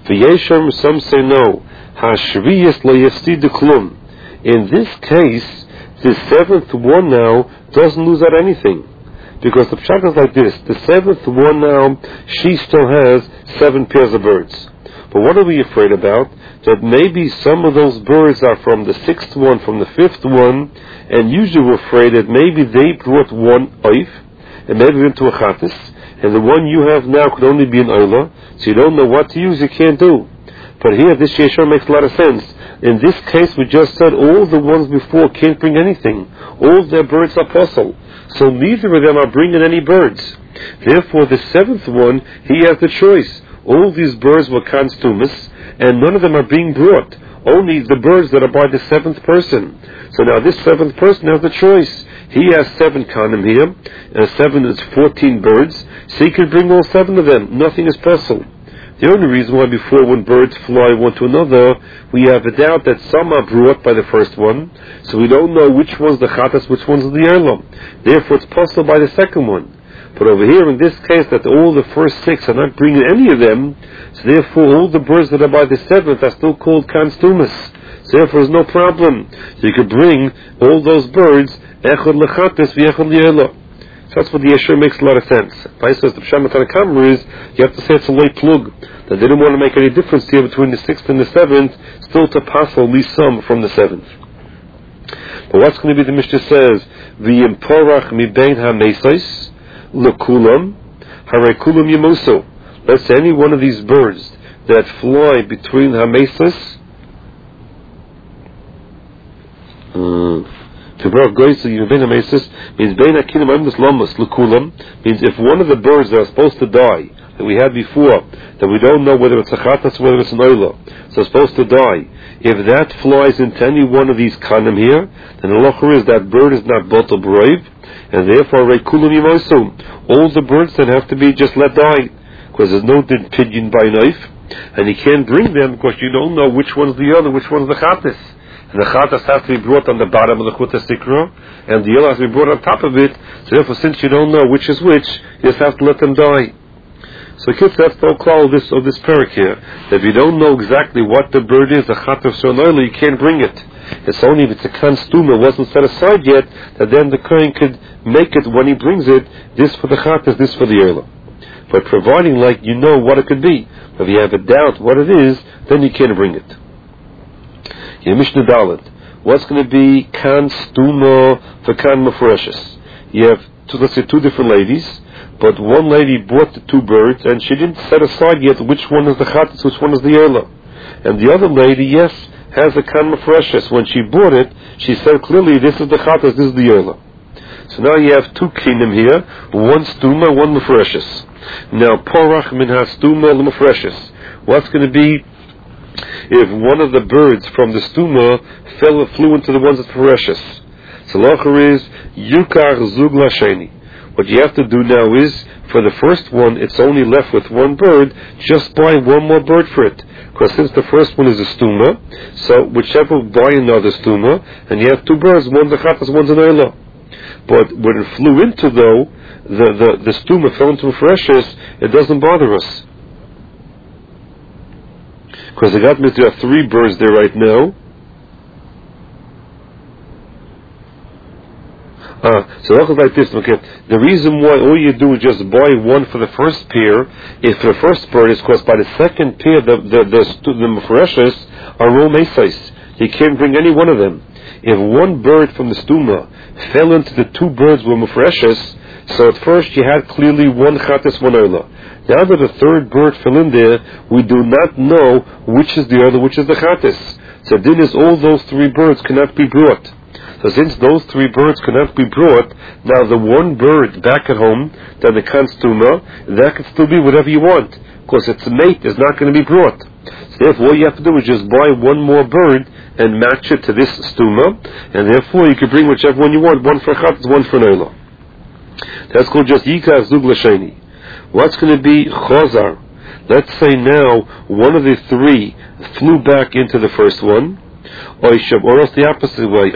V'yeshem, some say no. Hashviyas lo yafsid klum. In this case, the seventh one now doesn't lose out anything. Because the pshat is like this: the seventh one now, she still has 7 pairs of birds. But what are we afraid about? That maybe some of those birds are from the 6th one, from the 5th one, and usually we're afraid that maybe they brought one oif, and maybe into a chatis, and the one you have now could only be an oila, so you don't know what to use, you can't do. But here, this yeshar makes a lot of sense. In this case, we just said all the ones before can't bring anything. All their birds are possible. So neither of them are bringing any birds. Therefore, the 7th one, he has the choice. All these birds were kanstumas, and none of them are being brought. Only the birds that are by the 7th person. So now this 7th person has the choice. He has 7 kanim here, and 7 is 14 birds, so he can bring all 7 of them. Nothing is possible. The only reason why before, when birds fly one to another, we have a doubt that some are brought by the first one, so we don't know which one's the chatas, which one's the erlam. Therefore, it's possible by the second one. But over here, in this case, that all the first 6 are not bringing any of them, so therefore all the birds that are by the 7th are still called kanstumas. So therefore, there's no problem. So you could bring all those birds, echad lechatas v'echad li'erlam. So that's what the Yeshua makes a lot of sense. Pai says the Pshat Tanakh is, you have to say it's a loy plug, that they didn't want to make any difference here between the 6th and the 7th, still to pass at least some from the 7th. But what's going to be, the Mishnah says, V'yimporach mi bein ha-mesais, l'kulam, hare-kulam yemoso. Let's say any one of these birds that fly between ha-mesais, means if one of the birds that are supposed to die, that we had before, that we don't know whether it's a chatas or whether it's an oila, so it's supposed to die, if that flies into any one of these kanim here, then the locher is that bird is not botel brave, and therefore reikulam yimosu. All the birds then have to be just let die, because there's no pigeon by knife, and you can't bring them because you don't know which one's the other, which one's the chatas. And the chatas has to be brought on the bottom of the chuta sikra, and the yellow has to be brought on top of it. So therefore, since you don't know which is which, you just have to let them die. So kids, that's the whole call of this parak here. That if you don't know exactly what the bird is, the chatas or an you can't bring it. It's only if it's a kanstuma, wasn't set aside yet, that then the kohen could make it when he brings it, this for the chatas, this for the yellow. But providing like you know what it could be, if you have a doubt what it is, then you can't bring it. In Mishnah Dalet, what's going to be kan stuma for kan mafreshes? You have let's say 2 different ladies, but one lady bought the 2 birds and she didn't set aside yet which one is the chatas, which one is the erla. And the other lady, yes, has a kan mafreshes. When she bought it, she said clearly this is the chatas, this is the erla. So now you have 2 kinim here, one stuma, one mafreshes. Now porach min ha stuma l'mafreshes. What's going to be if one of the birds from the stuma flew into the ones that's precious? So lacher is yukar zug lasheni. What you have to do now is, for the first one, it's only left with one bird, just buy one more bird for it. Because since the first one is a stuma, so whichever buy another stuma, and you have 2 birds, one's a chatas, one's an oila. But when it flew into, though, the stuma fell into precious, it doesn't bother us. Because there are 3 birds there right now. So it looks like this. Okay, the reason why all you do is just buy one for the first pair, if the first bird is because by the second pair the mafreshes are all mesais. You can't bring any one of them. If one bird from the stuma fell into the 2 birds with mafreshes, so at first you had clearly one chatas, one oila. Now that the 3rd bird fell in there, we do not know which is the other, which is the chatas. So then is all those 3 birds cannot be brought. So since those 3 birds cannot be brought, now the one bird back at home, that the kanstuma, that can still be whatever you want, because its mate is not going to be brought. So therefore all you have to do is just buy one more bird and match it to this stuma, and therefore you can bring whichever one you want, one for chatas, one for noila. That's called just yikar zug l'sheni. What's going to be chozar? Let's say now one of the 3 flew back into the first one, or else the opposite way,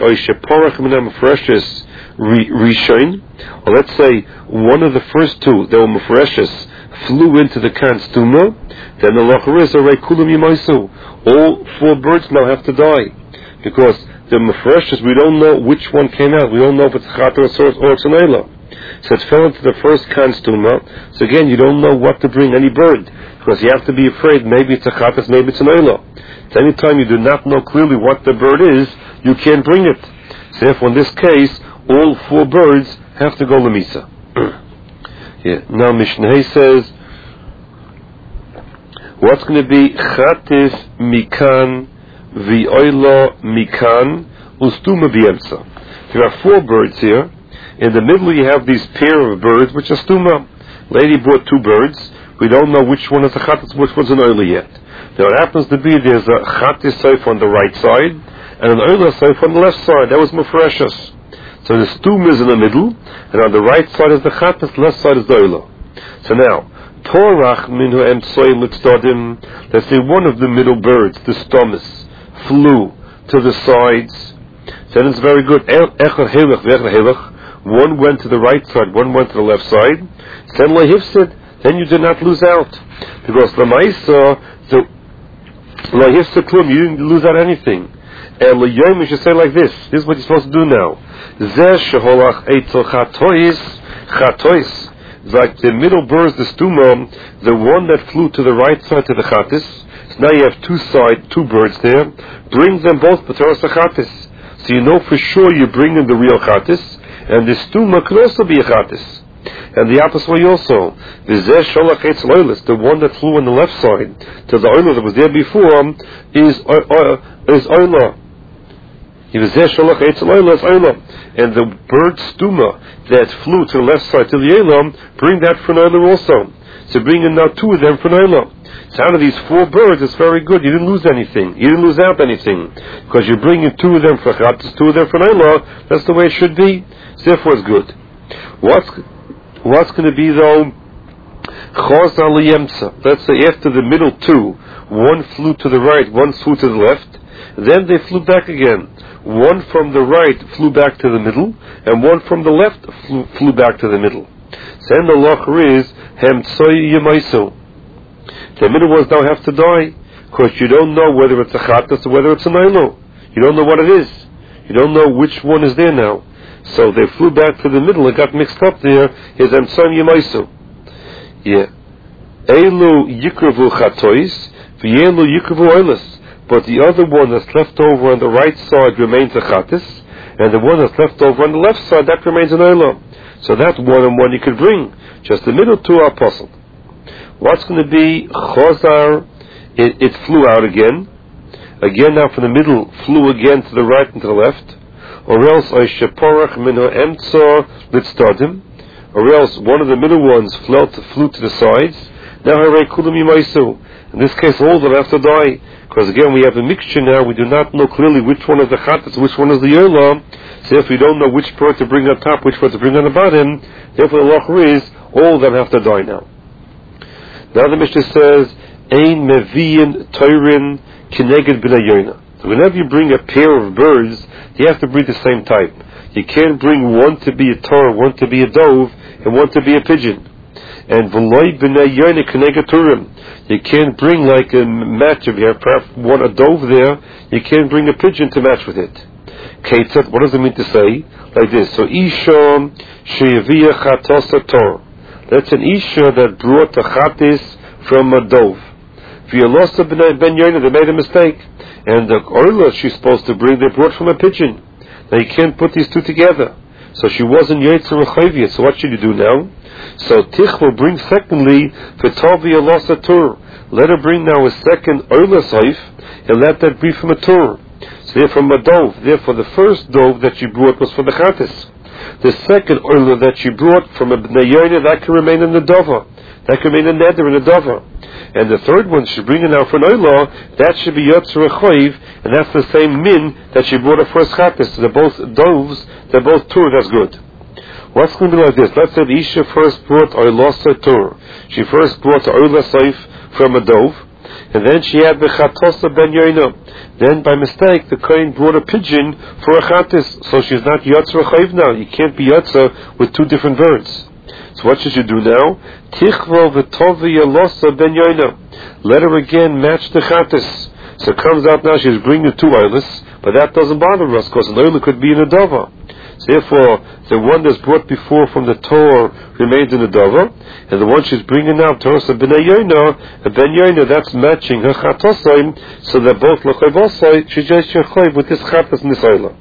or let's say one of the first 2 that were mafreshes flew into the kan stuma, then the locher is already kulam yimaisu. All 4 birds now have to die, because the mefreshes, we don't know which one came out. We don't know if it's chatas or it's an oila. So it fell into the first kan stuma. So again, you don't know what to bring any bird, because you have to be afraid. Maybe it's a chatas, maybe it's an oila. So anytime you do not know clearly what the bird is, you can't bring it. So therefore, in this case, all 4 birds have to go lemisa. Yeah. Now Mishnah says, what's going to be chatis mikan v'oila mikan ustuma b'yemsa? There are 4 birds here. In the middle you have these pair of birds which are stuma. Lady brought 2 birds. We don't know which one is a chatis, which one's an oila yet. Now it happens to be there's a chatis seif on the right side and an oila seif on the left side. That was mefreshes. So the stuma is in the middle, and on the right side is the chatas, the left side is the oila. So now, torach minhu emtsoi litzdodim. Let's say one of the middle birds, the stomus, flew to the sides. Then it's very good. One went to the right side, one went to the left side. Then you did not lose out, because the ma'isa, the lahifsa klum, you didn't lose out anything. And l'yom, you should say like this. This is what you're supposed to do now. Zeh sheholach eitzel chatois. It's like the middle birds, the stuma, the one that flew to the right side to the chatis. So now you have 2 birds there. Bring them both b'toras chatis. So you know for sure you bring in the real chatis, and the stuma could also be a chatis. And the opposite way also. V'zeh sholach eitzel oilis, the one that flew on the left side to the oila that was there before, is oila. And the bird stuma that flew to the left side to the elam, bring that for an oila also. So bring in now 2 of them for an oila. So out of these 4 birds, it's very good. You didn't lose anything. You didn't lose out anything, because you're bringing 2 of them for chatas, 2 of them for an oila. That's the way it should be. So therefore, it's good. What's going to be though? Chazal liyemsa. Let's say after the middle 2, one flew to the right, one flew to the left. Then they flew back again. One from the right flew back to the middle, and one from the left flew back to the middle. Then the locher is hemtsoi yemaisu. The middle ones now have to die, because you don't know whether it's a chatas or whether it's an oila. You don't know what it is. You don't know which one is there now. So they flew back to the middle and got mixed up there. Is hemtsoi yemaisu. Yeah. Eilu yikravu chatois, v'yelu yikravu oilas. But the other one that's left over on the right side remains a chatis, and the one that's left over on the left side, that remains an oila. So that 1 and 1 you could bring. Just the middle 2 are puzzled. What's going to be chozar? It flew out again. Again now from the middle, flew again to the right and to the left. Or else oisheporach minho emtzo litzdodim. Or else one of the middle ones flew to the sides. Now harei kulam yimaisu. In this case, all of them have to die. Because again, we have a mixture now. We do not know clearly which one is the chatas, which one is the yola. So if we don't know which part to bring on top, which part to bring on the bottom, therefore the locher is, all of them have to die now. Now the Mishnah says, Ein meviyin toirin kineged b'nei yoina. So whenever you bring a pair of birds, you have to bring the same type. You can't bring one to be a tor, one to be a dove, and one to be a pigeon. And v'loi b'nei yoina kineged turim. You can't bring like a match. If you have perhaps a dove there, you can't bring a pigeon to match with it. Ketzat, what does it mean to say? Like this. So, Isha she'yaviyah chatosa tor. That's an Isha that brought a chatis from a dove. V'yalosa ben yoina, they made a mistake. And the oila she's supposed to bring, they brought from a pigeon. Now you can't put these 2 together. So she wasn't Yetzer Rechayviyah. So what should you do now? So Tich will bring secondly V'tavi Alasa Tur. Let her bring now a second Oila Saif, and let that be from a Tur. So they're from a dove. Therefore the first dove that she brought was for the Chatis. The second Oila that she brought from a Bnei Yoina, that can remain in the Dova. That can remain a Neder in the Dova. And the third one she's bringing now for an Oila, that should be Yetzer Rechayv, and that's the same min that she brought her first Chatis. So they're both doves, they're both Tur, that's good. What's going to be like this? Let's say the Isha first brought Oilasa Tur. She first brought the Oila Saif from a dove, and then she had the Chatosa ben Yoina. Then by mistake the Kohen brought a pigeon for a Chatis, so she's not Yotzer Chayiv now. You can't be Yotzer with 2 different birds. So what should you do now? Tichvo v'tovi yalosa ben yoina. Let her again match the chatas. So it comes out now she's bringing two oilers, but that doesn't bother us because an oiler could be in a dova. So therefore, the one that's brought before from the Torah remains in the dova, and the one she's bringing now, Torah ben yoina, that's matching her chatosayim, so that both l'chayvosay she just chayv with this chatas and this oiler.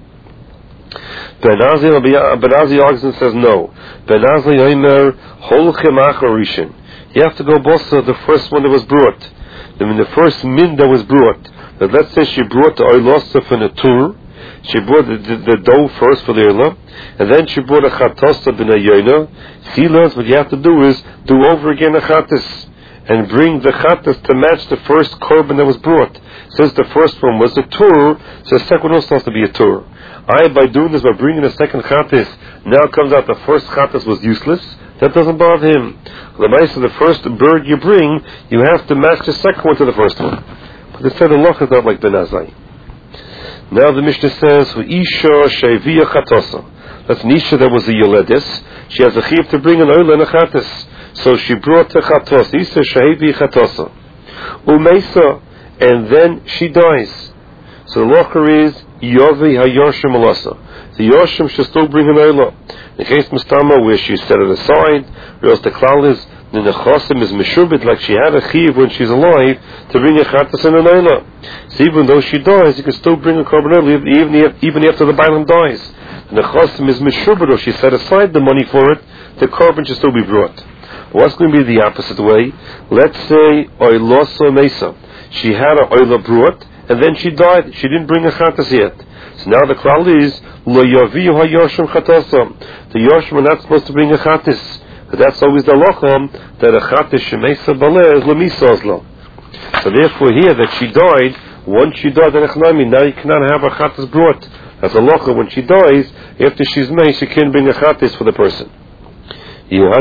Ben Azai argues and says no. Ben Azai Yomer holchem acharishin. You have to go bossa the first one that was brought. I mean the first min that was brought. But let's say she brought the oilosa from the tur. She brought the dough first for the oilah, and then she brought a chatosa ben yoina. She learns what you have to do is do over again a chatas and bring the chatas to match the first korban that was brought. Since the first one was a tur, so the second one also has to be a tur. By doing this, by bringing the second chatas, now comes out the first chatas was useless. That doesn't bother him. The first bird you bring, you have to match the second one to the first one. But they said the loch is not like Ben Azai. Now the Mishnah says, "Isha sheviya chatosa." That's an isha that was a yoledis. She has a chiv to bring an oil and a chatas. So she brought the chatos. Isha sheviya chatosa. Umeisa, and then she dies. So the locher is Yovi hayoshim alasa. The yoshim should still bring an oila. In the case mistama where she set it aside, or else the klal is the nechosim is meshubit, like she had a chiv when she's alive to bring a chatas and an oila. So even though she dies, you can still bring a korban oila even after the bailam dies. The nechosim is meshubit, or she set aside the money for it. The korban should still be brought. But what's going to be the opposite way? Let's say oilosa mesa. She had an oila brought, and then she died. She didn't bring a chatas yet. So now the klal is lo yaviyu hayoshim chatasa. The yoshim are not supposed to bring a chatas, but that's always the locham that a chatas shemesa baleh is lemisazlo. So therefore, here that she died. Once she died, now you cannot have a chatas brought. That's a locham. When she dies, after she's made, she can't bring a chatas for the person. Now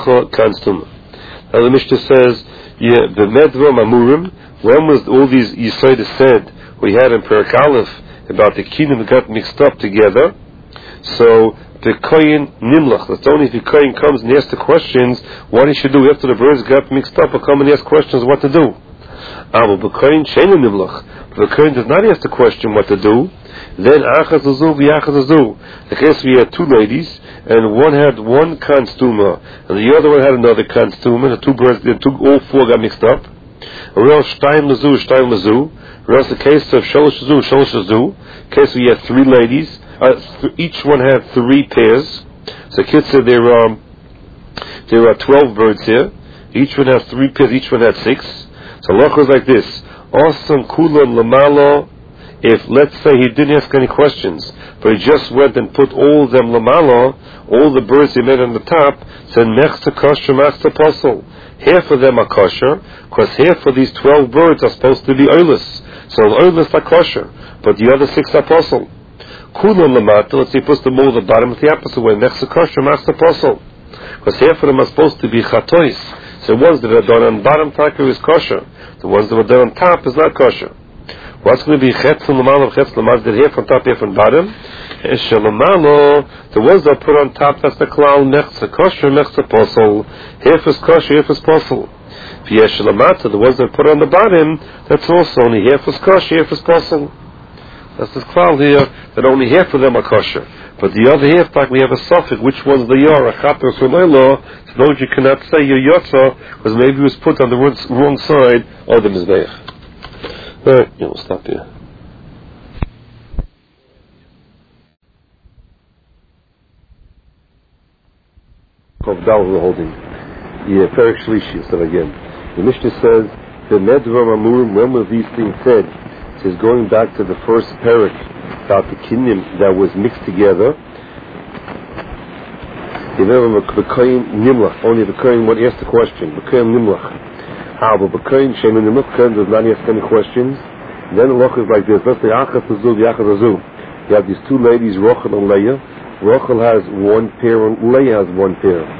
the Mishnah says, b'medva mamurim. When was all these Yisaitis said we had in Perek Aleph about the kingdom got mixed up together? So the kohen nimlach. That's only if the kohen comes and asks the questions what he should do after the birds got mixed up, or come and ask questions what to do. But the kohen sheinu nimlach. If the kohen does not ask the question what to do, then achaz azu v'achaz azu. The case we had two ladies, and one had one kanstuma, and the other one had another kanstuma. The two birds, all four got mixed up. Or else shtayim lazu. Or else the case of sholosh lazu. Case we had three ladies. Each one had three pairs. So kids said there are 12 birds here. Each one has three pairs. Each one had 6. So loch was like this. Osam kulan lamalo. If let's say he didn't ask any questions, but he just went and put all of them lamalo, all the birds he made on the top, said nechta kosher master apostle. Half of them are kosher, because half of these 12 birds are supposed to be oilus. So oilus are kosher, but the other 6 are apostle. Kulam lamata, let's say he puts them all at the bottom of the opposite way, nechta kosher master apostle. Because half of them are supposed to be chatois. So the ones that are done on bottom taka is kosher. The ones that are done on top is not kosher. What's going to be chetz from lamalo, chetz lamaz, that half on top, half on bottom? Eshalamalo, the ones that are put on top, that's the klal, nechza kosher, nechza apostle. Half is kosher, half is apostle. V'yeshalamata, the ones that are put on the bottom, that's also only half is kosher, half is apostle. That's the klal here, that only half of them are kosher. But the other half, like we have a suffix, which ones they are, a chatos or loilo, so those you cannot say your yotza, because maybe it was put on the wrong side of the mizbeach. Alright, we'll stop here. Kovdal we're holding. Yeah, Perek Shlishi, so again. The Mishnah says, the Medvar Amurim, when were these things said? It is going back to the first Perek about the kingdom that was mixed together. You remember B'Koyin Nimlach, only B'Koyin would ask the question. B'Koyin Nimlach. How, but B'Koyin Shem and Nimlach does not ask any questions. And then the loch is like this. Let's say Achaz Azu, Yachaz Azu. You have these two ladies, Rochel and Leah. Rochel has one pair and Leah has one pair.